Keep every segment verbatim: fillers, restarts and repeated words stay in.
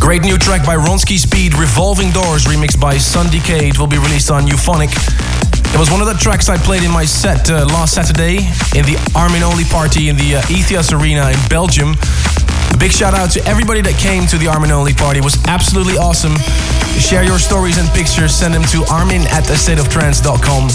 Great new track by Ronski Speed, Revolving Doors, remixed by Sun Decade, will be released on Euphonic. It was one of the tracks I played in my set uh, last Saturday in the Armin Only party in the uh, Ethias Arena in Belgium. A big shout out to everybody that came to the Armin Only party. It was absolutely awesome. Share your stories and pictures, send them to armin at a state of trance dot com.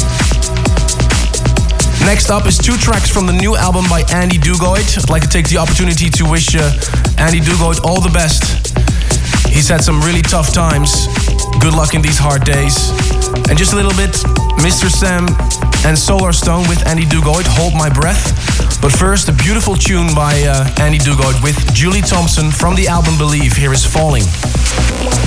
Next up is two tracks from the new album by Andy Dugoid. I'd like to take the opportunity to wish uh, Andy Dugoid all the best. He's had some really tough times. Good luck in these hard days. And just a little bit, Mister Sam and Solar Stone with Andy Dugoid, Hold My Breath. But first, a beautiful tune by uh, Andy Dugoid with Julie Thompson from the album Believe. Here is Falling.